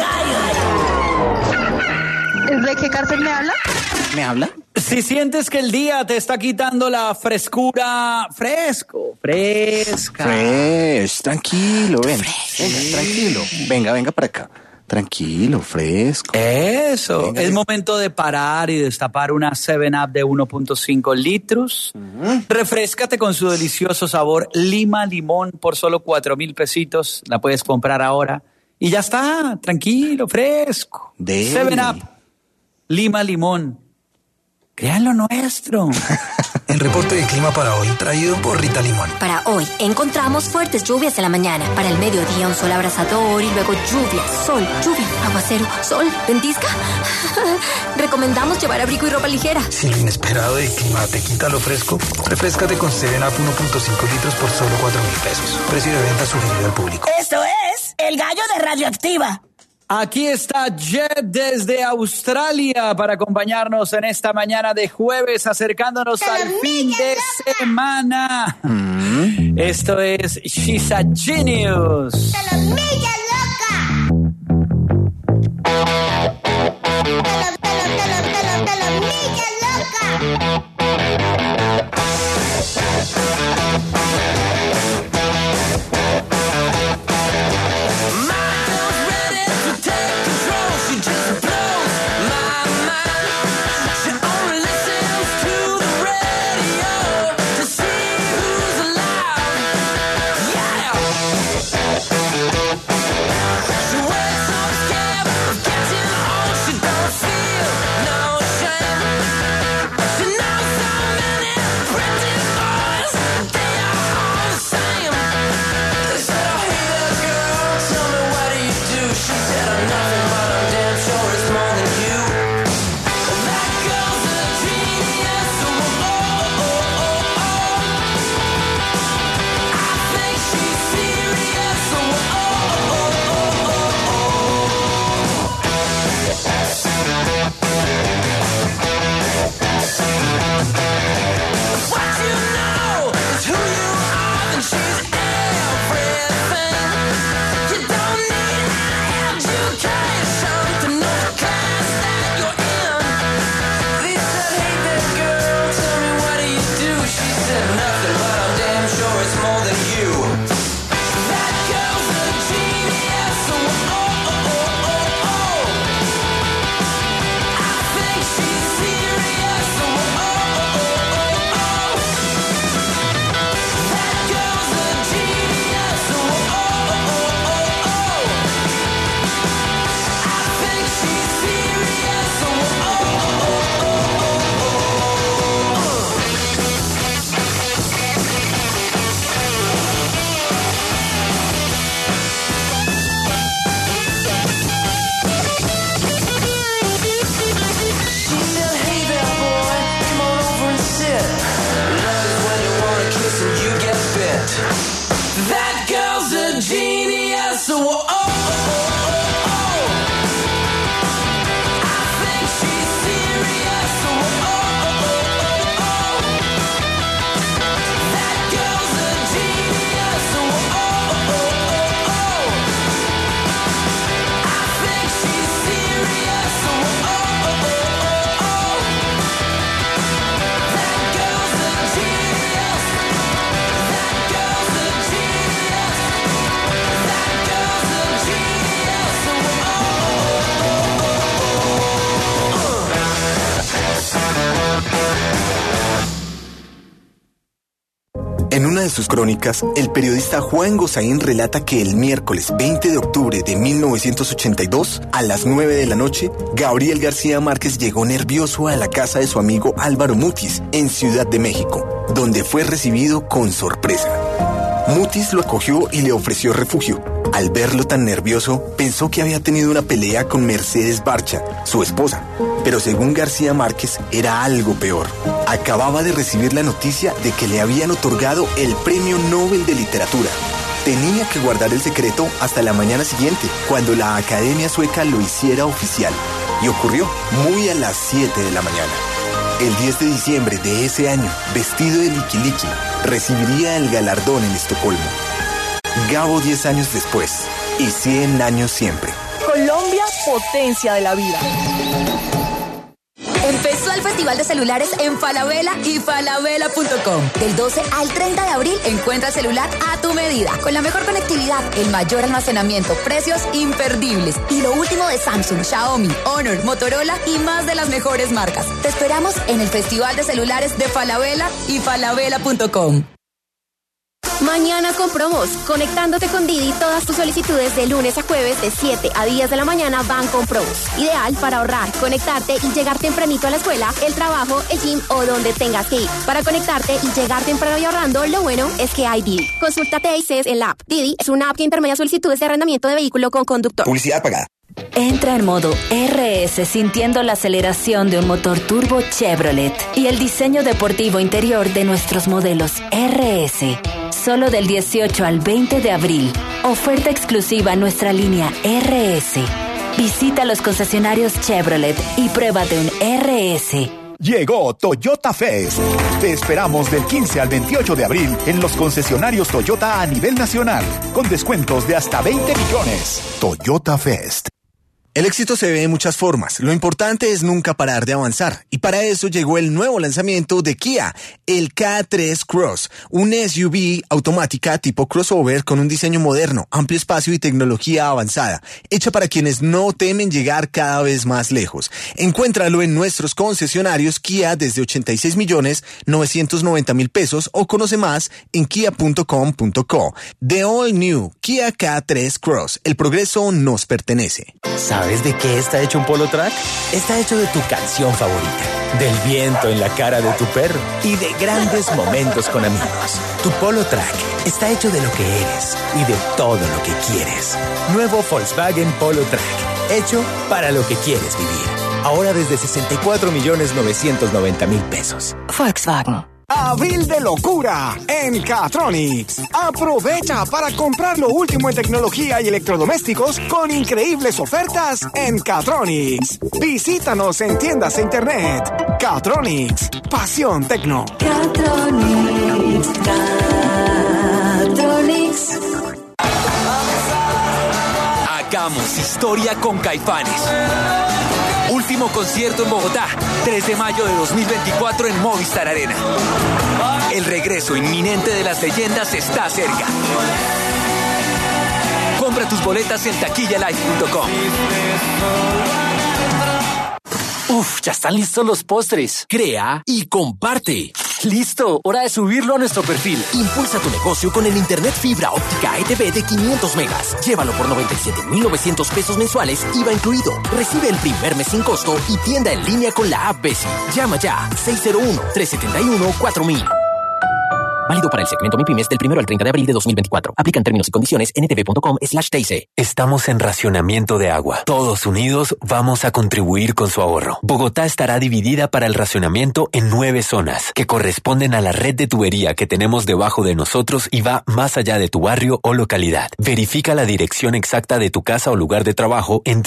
del gallo. ¿De qué cárcel me habla? ¿Me habla? Si sientes que el día te está quitando la frescura, fresca. Tranquilo, ven. Venga, tranquilo. Venga para acá. Tranquilo, fresco. Eso, Venga, es momento de parar y destapar una 7-Up de 1.5 litros. Refréscate con su delicioso sabor lima-limón por solo 4,000 pesitos. La puedes comprar ahora y ya está, tranquilo, fresco. 7-Up, lima-limón. Crean lo nuestro. El reporte de clima para hoy, traído por Rita Limón. Para hoy, encontramos fuertes lluvias en la mañana. Para el mediodía, un sol abrasador y luego lluvia, sol, lluvia, aguacero, sol, ventisca. Recomendamos llevar abrigo y ropa ligera. Si lo inesperado del clima te quita lo fresco, refréscate con 7-Up 1.5 litros por solo 4,000 pesos. Precio de venta sugerido al público. Esto es El Gallo de Radioactiva. Aquí está Jet desde Australia para acompañarnos en esta mañana de jueves, acercándonos al fin de semana. Esto es She's a Genius. ¡Talomilla loca! ¡Talomilla loca! En una de sus crónicas, el periodista Juan Gozaín relata que el miércoles 20 de octubre de 1982, a las 9 de la noche, Gabriel García Márquez llegó nervioso a la casa de su amigo Álvaro Mutis, en Ciudad de México, donde fue recibido con sorpresa. Mutis lo acogió y le ofreció refugio. Al verlo tan nervioso, pensó que había tenido una pelea con Mercedes Barcha, su esposa. Pero según García Márquez, era algo peor. Acababa de recibir la noticia de que le habían otorgado el Premio Nobel de Literatura. Tenía que guardar el secreto hasta la mañana siguiente, cuando la Academia Sueca lo hiciera oficial. Y ocurrió muy a las 7 de la mañana. El 10 de diciembre de ese año, vestido de liquiliqui, recibiría el galardón en Estocolmo. Gabo 10 años después y 100 años siempre. Colombia, potencia de la vida. Empezó el Festival de Celulares en Falabella y falabella.com. Del 12 al 30 de abril encuentra el celular a tu medida, con la mejor conectividad, el mayor almacenamiento, precios imperdibles y lo último de Samsung, Xiaomi, Honor, Motorola y más de las mejores marcas. Te esperamos en el Festival de Celulares de Falabella y falabella.com. Mañana con promos. Conectándote con Didi, todas tus solicitudes de lunes a jueves de 7 a 10 de la mañana van con promos. Ideal para ahorrar, conectarte y llegar tempranito a la escuela, el trabajo, el gym o donde tengas que ir. Para conectarte y llegar temprano y ahorrando, lo bueno es que hay Didi. Consulta TICs en la app. Didi es una app que intermedia solicitudes de arrendamiento de vehículo con conductor. Publicidad pagada. Entra en modo RS sintiendo la aceleración de un motor turbo Chevrolet y el diseño deportivo interior de nuestros modelos RS. Solo del 18 al 20 de abril. Oferta exclusiva en nuestra línea RS. Visita los concesionarios Chevrolet y pruébate un RS. Llegó Toyota Fest. Te esperamos del 15 al 28 de abril en los concesionarios Toyota a nivel nacional, con descuentos de hasta 20 millones. Toyota Fest. El éxito se ve de muchas formas. Lo importante es nunca parar de avanzar. Y para eso llegó el nuevo lanzamiento de Kia, el K3 Cross, un SUV automática tipo crossover con un diseño moderno, amplio espacio y tecnología avanzada, hecha para quienes no temen llegar cada vez más lejos. Encuéntralo en nuestros concesionarios Kia desde 86.990.000 pesos o conoce más en kia.com.co. The All New Kia K3 Cross. El progreso nos pertenece. ¿Sabes de qué está hecho un Polo Track? Está hecho de tu canción favorita, del viento en la cara de tu perro y de grandes momentos con amigos. Tu Polo Track está hecho de lo que eres y de todo lo que quieres. Nuevo Volkswagen Polo Track, hecho para lo que quieres vivir. Ahora desde 64.990.000 pesos. Volkswagen. Abril de locura en Catronics. Aprovecha para comprar lo último en tecnología y electrodomésticos con increíbles ofertas en Catronics. Visítanos en tiendas e internet. Catronics, pasión tecno. Catronics, Catronics. Hagamos historia con Caifanes. Último concierto en Bogotá, 3 de mayo de 2024 en Movistar Arena. El regreso inminente de las leyendas está cerca. Compra tus boletas en taquillalife.com. Uf, ya están listos los postres. Crea y comparte. Listo, hora de subirlo a nuestro perfil. Impulsa tu negocio con el internet fibra óptica ETV de 500 megas. Llévalo por 97.900 pesos mensuales, IVA incluido. Recibe el primer mes sin costo y tienda en línea con la app Besi. Llama ya 601-371-4000. Válido para el segmento MIPYMES del 1 al 30 de abril de 2024. Aplican términos y condiciones en ntv.com/TIC. Estamos en racionamiento de agua. Todos unidos vamos a contribuir con su ahorro. Bogotá estará dividida para el racionamiento en 9 zonas, que corresponden a la red de tubería que tenemos debajo de nosotros y va más allá de tu barrio o localidad. Verifica la dirección exacta de tu casa o lugar de trabajo en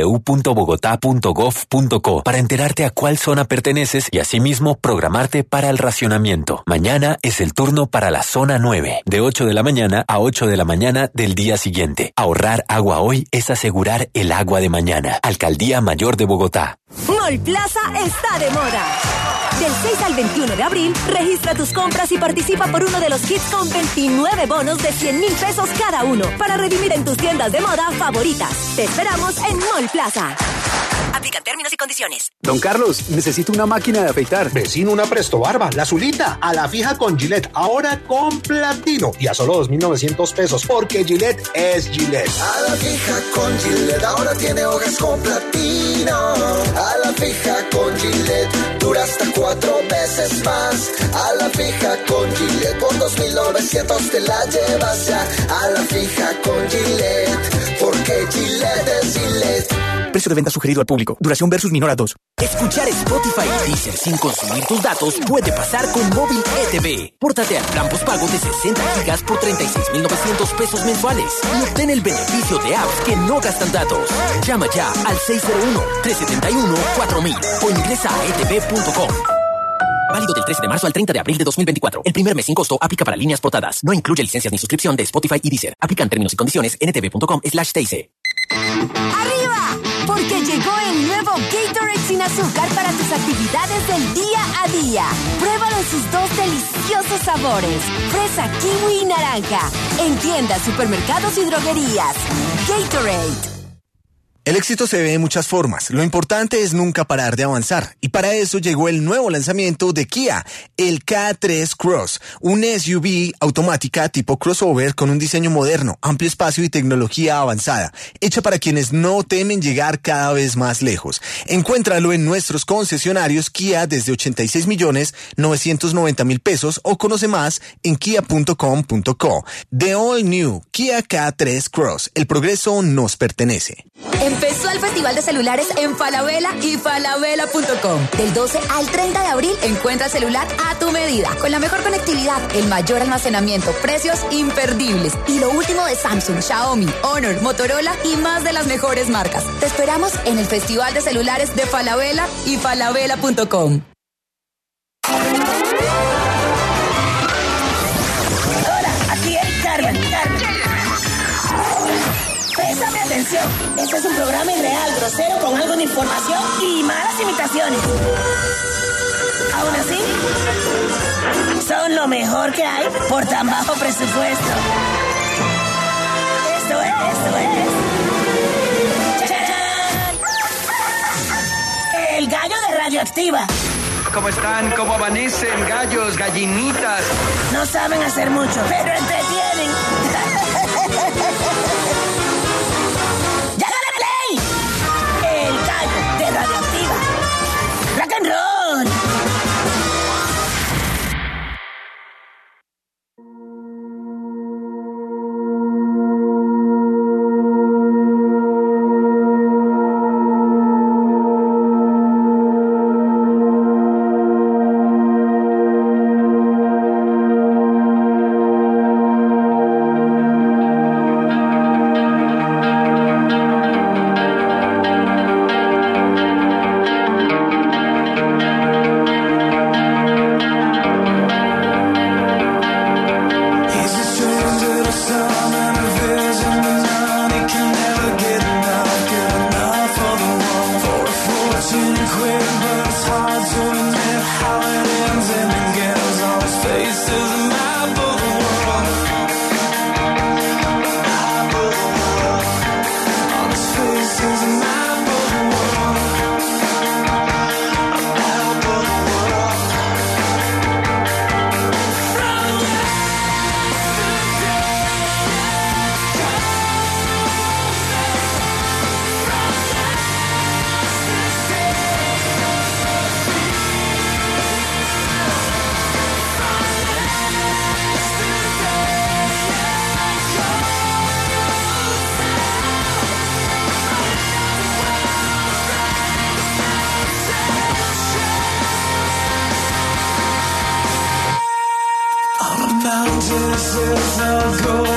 www.bogotá.gov.co para enterarte a cuál zona perteneces y asimismo programarte para el racionamiento. Mañana es el turno para la zona 9, de 8 de la mañana a 8 de la mañana del día siguiente. Ahorrar agua hoy es asegurar el agua de mañana. Alcaldía Mayor de Bogotá. Mall Plaza está de moda. Del 6 al 21 de abril, registra tus compras y participa por uno de los kits con 29 bonos de 100.000 pesos cada uno para redimir en tus tiendas de moda favoritas. Te esperamos en Mall Plaza. Aplican términos y condiciones. Don Carlos, necesito una máquina de afeitar. Vecino, una Presto Barba, la azulita, a la fija con Gillette, ahora con platino y a solo 2.900 pesos, porque Gillette es Gillette. A la fija con Gillette, ahora tiene hojas con platino. A la fija con Gillette, dura hasta 4 veces más. A la fija con Gillette, por 2.900 te la llevas ya. A la fija con Gillette, porque Gillette es Gillette. Precio de venta sugerido al público. Duración versus menor a 2. Escuchar Spotify y Deezer sin consumir tus datos puede pasar con Móvil ETV. Pórtate al plan postpago de 60 gigas por 36.900 pesos mensuales y obtén el beneficio de apps que no gastan datos. Llama ya al 601-371-4000 o ingresa a etv.com. Válido del 13 de marzo al 30 de abril de 2024. El primer mes sin costo aplica para líneas portadas. No incluye licencias ni suscripción de Spotify y Deezer. Aplican términos y condiciones ntv.com/TIC. ¡Arriba! Porque llegó el nuevo Gatorade sin azúcar para tus actividades del día a día. Pruébalo en sus dos deliciosos sabores, fresa, kiwi y naranja. En tiendas, supermercados y droguerías. Gatorade. El éxito se ve de muchas formas. Lo importante es nunca parar de avanzar. Y para eso llegó el nuevo lanzamiento de Kia, el K3 Cross, un SUV automática tipo crossover con un diseño moderno, amplio espacio y tecnología avanzada, hecha para quienes no temen llegar cada vez más lejos. Encuéntralo en nuestros concesionarios Kia desde 86.990.000 pesos o conoce más en kia.com.co. The All New Kia K3 Cross. El progreso nos pertenece. Empezó el Festival de Celulares en Falabella y falabella.com. Del 12 al 30 de abril encuentra el celular a tu medida, con la mejor conectividad, el mayor almacenamiento, precios imperdibles y lo último de Samsung, Xiaomi, Honor, Motorola y más de las mejores marcas. Te esperamos en el Festival de Celulares de Falabella y falabella.com. Hola, aquí es Carmen. Préstame atención. Este es un programa irreal, grosero, con algo de información y malas imitaciones. Aún así, son lo mejor que hay por tan bajo presupuesto. Esto es. ¡Chachán! El gallo de Radioactiva. ¿Cómo están? ¿Cómo amanecen? Gallos, gallinitas. No saben hacer mucho, pero entretienen. El gallo de Radioactiva. Rock and roll. Mountains of gold.